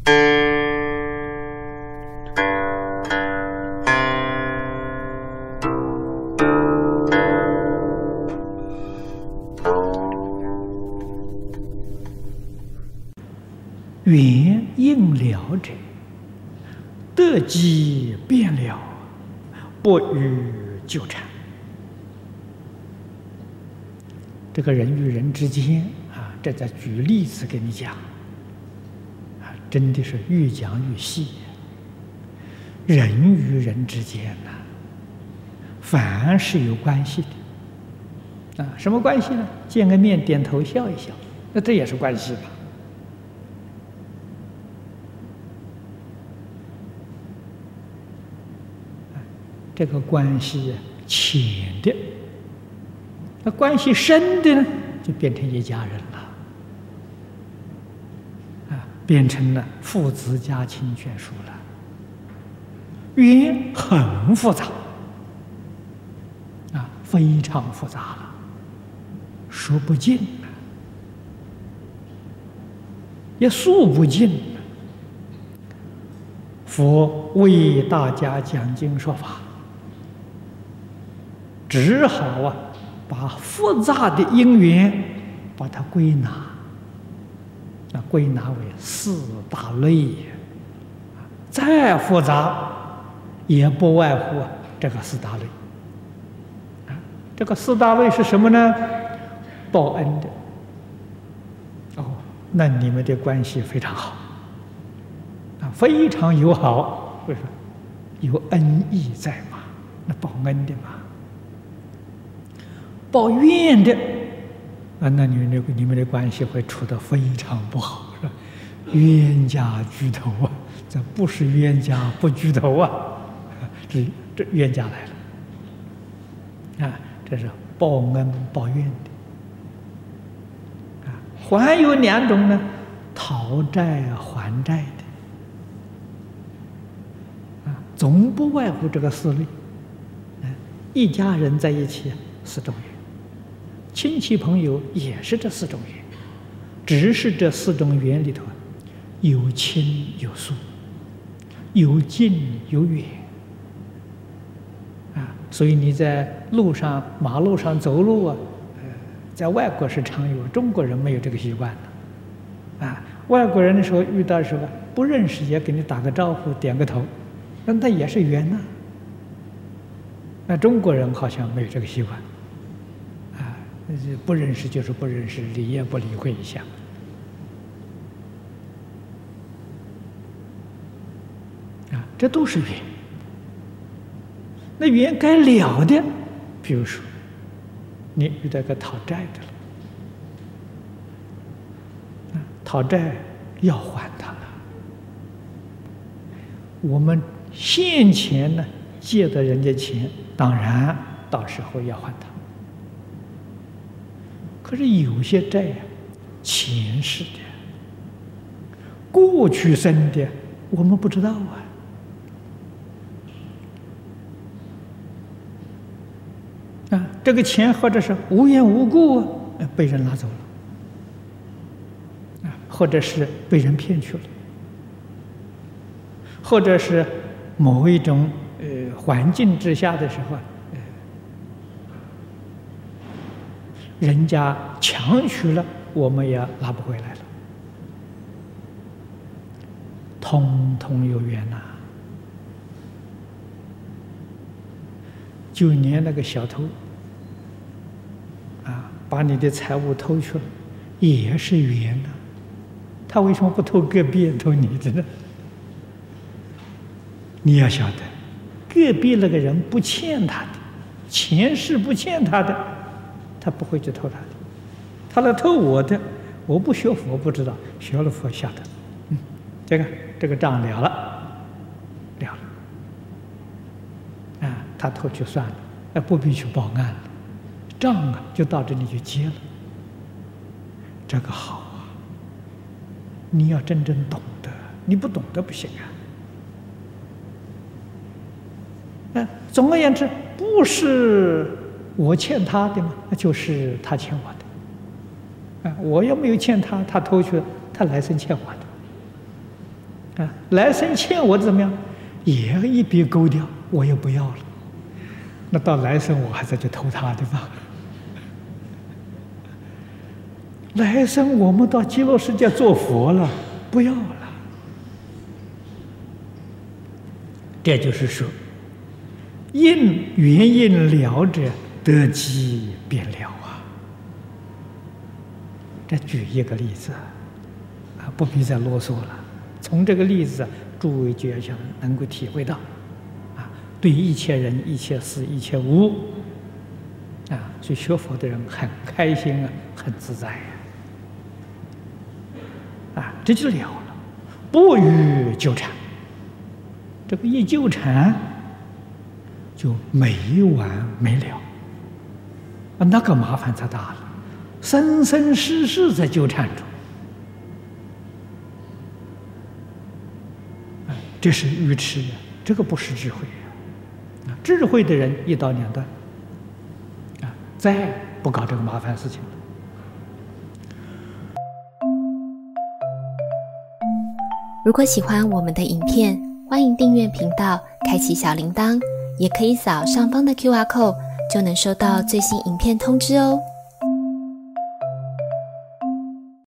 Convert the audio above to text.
缘应了者，得机变了，不予纠缠。这个人与人之间啊，这在举例子给你讲啊，真的是越讲越细。人与人之间呐，凡是有关系的啊，什么关系呢？见个面，点头笑一笑，那这也是关系吧？这个关系浅的，那关系深的呢，就变成一家人了，啊，变成了父子家亲眷属了。缘很复杂，啊，非常复杂了，说不尽了，也数不尽了。佛为大家讲经说法，只好啊，把复杂的因缘把它归纳，归纳为四大类，再复杂也不外乎这个四大类。这个四大类是什么呢？报恩的。哦，那你们的关系非常好，非常友好。为什么？有恩义在嘛，那报恩的嘛。报怨的啊，那你们的关系会处得非常不好，是吧？冤家聚头啊，这不是冤家不聚头啊，这冤家来了啊，这是报恩报怨的啊。还有两种呢，讨债还债的啊，总不外乎这个四类。一家人在一起4种缘，亲戚朋友也是这4种缘，只是这4种缘里头有亲有疏，有近有远啊。所以你在马路上走路啊，在外国是常有，中国人没有这个习惯的啊。外国人的时候遇到的时候不认识也给你打个招呼，点个头，那也是缘呐。那中国人好像没有这个习惯。不认识就是不认识，理也不理会一下。啊，这都是缘。那缘该了的，比如说，你遇到个讨债的了，讨债要还他了。我们现前呢借的人家钱，当然到时候要还他。可是有些债啊，前世的、过去生的，我们不知道啊。这个钱或者是无缘无故被人拿走了，或者是被人骗去了，或者是某一种环境之下的时候，人家强取了，我们也拿不回来了，通通有缘呐。就连那个小偷啊，把你的财物偷去了，也是缘呐。他为什么不偷隔壁偷你的呢？你要晓得，隔壁那个人不欠他的，前世不欠他的，他不会去偷他的。他来偷我的，我不学佛不知道，学了佛晓得。这个账了了啊，他偷去算了，不必去报案了，账啊就到这里就结了。这个好啊，你要真正懂得，你不懂得不行啊。总而言之，不是我欠他的嘛，那就是他欠我的。我要没有欠他，他偷去了，他来生欠我的。 来生欠我的怎么样，也一笔勾掉，我也不要了。那到来生我还再去投他，对吧？来生我们到极乐世界做佛了，不要了。这就是说，原因了者，得机便了啊。这举一个例子不必再啰嗦了。从这个例子，诸位就要能够体会到对一切人、一切事、一切物所以学佛的人很开心很自在这就了了，不予纠缠。这个一纠缠，就没完没了那个麻烦才大了，生生世世在纠缠中。这是愚痴这个不是智慧智慧的人一刀两断再不搞这个麻烦事情了。 如果喜欢我们的影片，欢迎订阅频道，开启小铃铛，也可以扫上方的 QR code，就能收到最新影片通知哦。